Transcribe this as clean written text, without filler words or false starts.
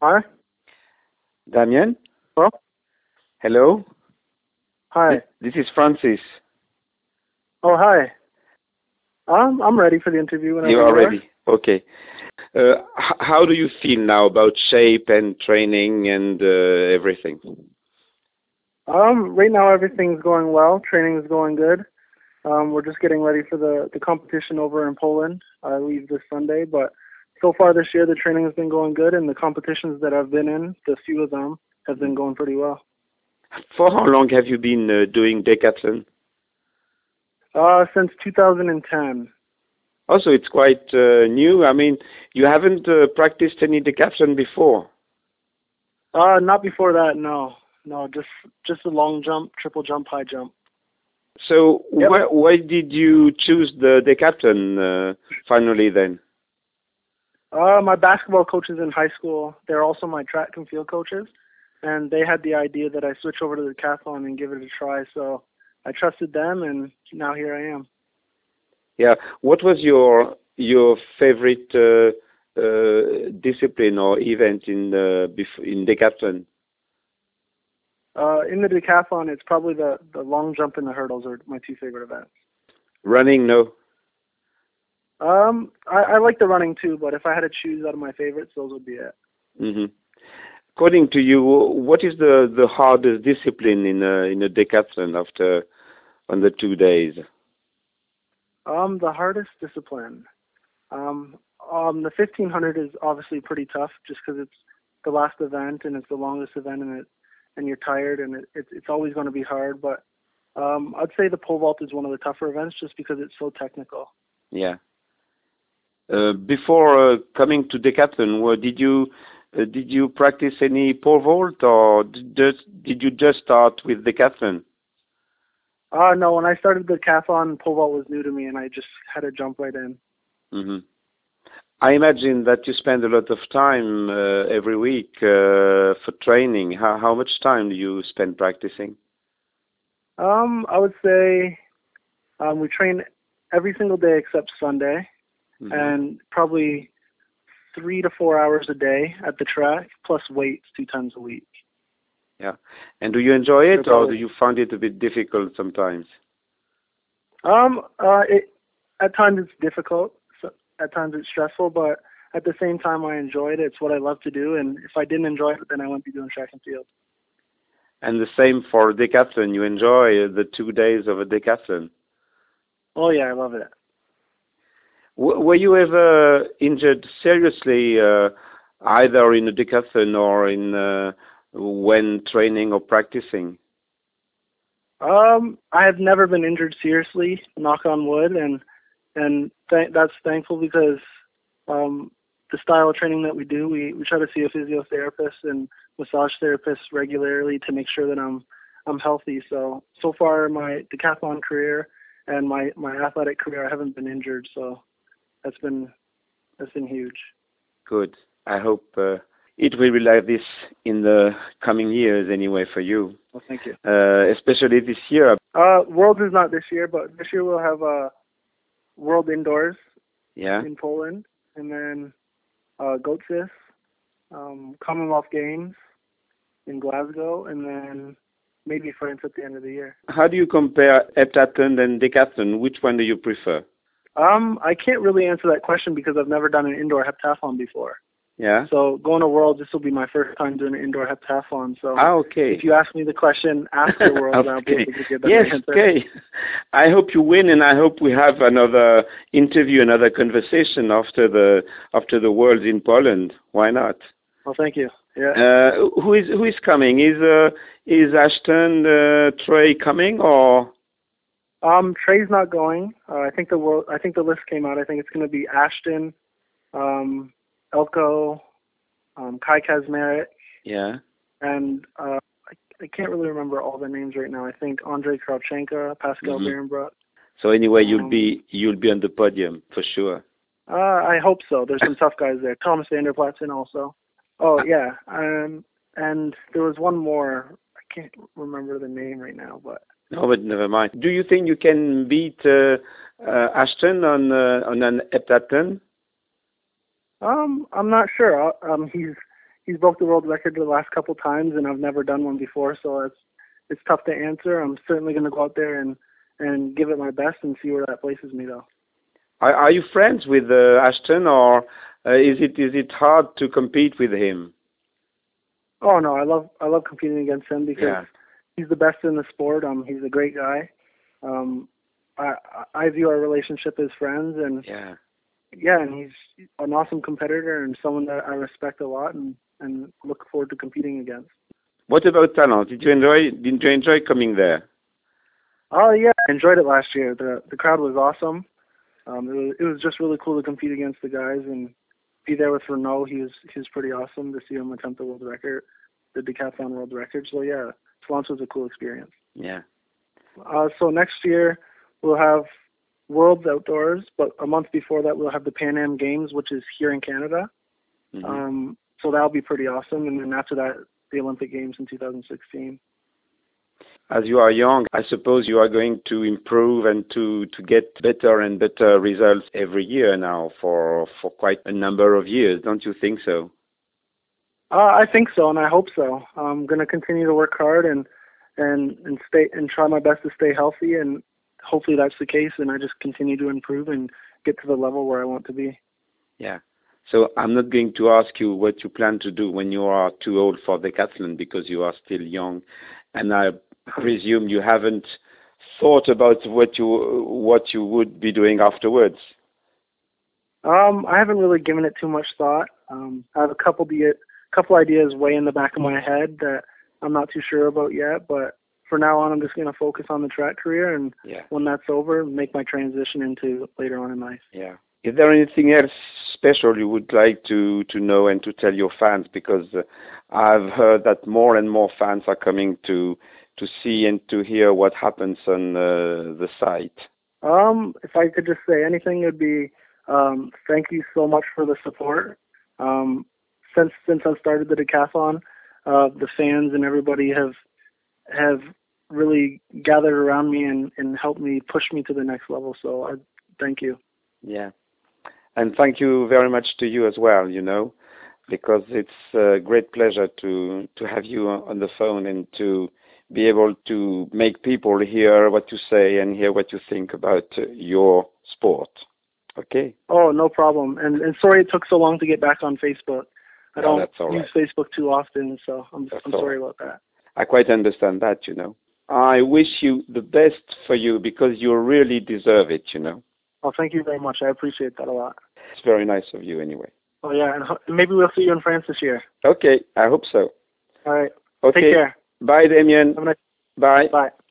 Hi. Damien? Hello? Hello? Hi. This is Francis. Oh, hi. I'm ready for the interview whenever You you are are. ready? Okay. How do you feel now about shape and training and everything? Right now everything's going well. Training is going good. We're just getting ready for the competition over in Poland. I leave this Sunday, but so far this year the training has been going good, and the competitions that I've been in, the few of them, have been going pretty well. For how long have you been doing decathlon? Since 2010. Also, it's quite new. I mean, you haven't practiced any decathlon before. Not before that, no. No, just a long jump, triple jump, high jump. So Yep. why did you choose the decathlon finally then? My basketball coaches in high school, they're also my track and field coaches, and they had the idea that I switch over to the decathlon and give it a try. So I trusted them, and now here I am. Yeah. What was your favorite discipline or event in decathlon? In the decathlon, it's probably the long jump and the hurdles are my two favorite events. Running, no. I like the running too, but if I had to choose out of my favorites, those would be it. Mm-hmm. According to you, what is the hardest discipline in a decathlon on the 2 days? The hardest discipline. The 1500 is obviously pretty tough, just because it's the last event and it's the longest event, and you're tired, and it's always going to be hard. But I'd say the pole vault is one of the tougher events, just because it's so technical. Yeah. Before coming to decathlon, did you practice any pole vault, or did you just start with decathlon? No, when I started the decathlon, pole vault was new to me, and I just had to jump right in. Mm-hmm. I imagine that you spend a lot of time every week for training. How much time do you spend practicing? I would say we train every single day except Sunday, Mm-hmm. and probably 3 to 4 hours a day at the track, plus weights 2 times a week. Yeah. And do you enjoy it, or do you find it a bit difficult sometimes? At times it's difficult. So at times it's stressful, but at the same time I enjoy it. It's what I love to do, and if I didn't enjoy it, then I wouldn't be doing track and field. And the same for decathlon. You enjoy the 2 days of a decathlon? Oh yeah, I love it. Were you ever injured seriously, either in a decathlon or in when training or practicing? I have never been injured seriously, knock on wood, and that's thankful, because the style of training that we do, we try to see a physiotherapist and massage therapist regularly to make sure that I'm healthy. So far my decathlon career and my athletic career, I haven't been injured, so that's been huge. Good. I hope it will be like this in the coming years anyway for you. Well, thank you. Especially this year. Worlds is not this year, but this year we'll have World Indoors in Poland, and then Goatsis, Commonwealth Games in Glasgow, and then maybe France at the end of the year. How do you compare heptathlon and decathlon? Which one do you prefer? I can't really answer that question because I've never done an indoor heptathlon before. Yeah. So going to Worlds, this will be my first time doing an indoor heptathlon. So okay. If you ask me the question after Worlds, I'll be able to give you a better answer. Okay. I hope you win, and I hope we have another interview, another conversation after the Worlds in Poland. Why not? Well, thank you. Yeah. Who is coming? Is Ashton Trey coming, or? Trey's not going. I think the list came out. I think it's going to be Ashton, Elko, Kai Kazmarek. Yeah. And I can't really remember all the names right now. I think Andrei Kravchenko, Pascal Barenbrug. So anyway, you'll be on the podium for sure. I hope so. There's some tough guys there. Thomas Vanderplatsen also. Oh yeah. And there was one more. I can't remember the name right now, but. No, but never mind. Do you think you can beat Ashton on an heptathlon? I'm not sure. he's broke the world record the last couple times, and I've never done one before, so it's tough to answer. I'm certainly going to go out there and give it my best and see where that places me, though. Are you friends with Ashton, or is it hard to compete with him? Oh no, I love competing against him because Yeah. he's the best in the sport. He's a great guy. I view our relationship as friends, and and he's an awesome competitor and someone that I respect a lot and look forward to competing against. What about talent? Did you enjoy coming there? Oh yeah, I enjoyed it last year. The crowd was awesome. It was just really cool to compete against the guys and be there with Renaud. He was pretty awesome to see him attempt the world record, the decathlon world record. So yeah, Florence was a cool experience. Yeah. So next year we'll have Worlds outdoors, but a month before that we'll have the Pan Am Games, which is here in Canada. Mm-hmm. So that'll be pretty awesome. And then after that, the Olympic Games in 2016. As you are young, I suppose you are going to improve and to get better and better results every year now for quite a number of years. Don't you think so? I think so, and I hope so. I'm going to continue to work hard and stay and try my best to stay healthy, and hopefully that's the case. And I just continue to improve and get to the level where I want to be. Yeah. So I'm not going to ask you what you plan to do when you are too old for decathlon because you are still young, and I presume you haven't thought about what you would be doing afterwards. I haven't really given it too much thought. I have a couple ideas way in the back of my head that I'm not too sure about yet, but for now on, I'm just going to focus on the track career, and when that's over, make my transition into later on in life. Yeah. Is there anything else special you would like to know and to tell your fans? Because I've heard that more and more fans are coming to see and to hear what happens on the site. If I could just say anything, it would be thank you so much for the support. Since I've started the decathlon, the fans and everybody have really gathered around me and helped me push me to the next level. So I thank you. Yeah. And thank you very much to you as well, because it's a great pleasure to have you on the phone and to be able to make people hear what you say and hear what you think about your sport. Okay? Oh, no problem. And sorry it took so long to get back on Facebook. I don't use Facebook too often, so I'm sorry about that. I quite understand that, I wish you the best for you because you really deserve it, Oh, thank you very much. I appreciate that a lot. It's very nice of you anyway. Oh, yeah, and maybe we'll see you in France this year. Okay, I hope so. All right. Okay. Take care. Bye, Damien. Have a nice. Bye. Bye.